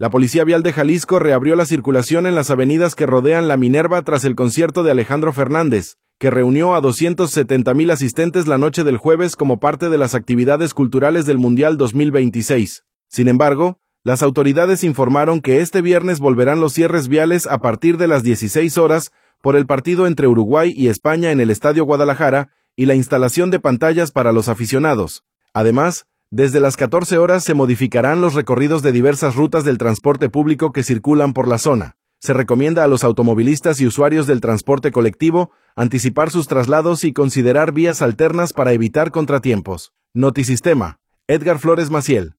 La Policía Vial de Jalisco reabrió la circulación en las avenidas que rodean la Minerva tras el concierto de Alejandro Fernández, que reunió a 270,000 asistentes la noche del jueves como parte de las actividades culturales del Mundial 2026. Sin embargo, las autoridades informaron que este viernes volverán los cierres viales a partir de las 16 horas por el partido entre Uruguay y España en el Estadio Guadalajara y la instalación de pantallas para los aficionados. Además, desde las 14 horas se modificarán los recorridos de diversas rutas del transporte público que circulan por la zona. Se recomienda a los automovilistas y usuarios del transporte colectivo anticipar sus traslados y considerar vías alternas para evitar contratiempos. Notisistema. Edgar Flores Maciel.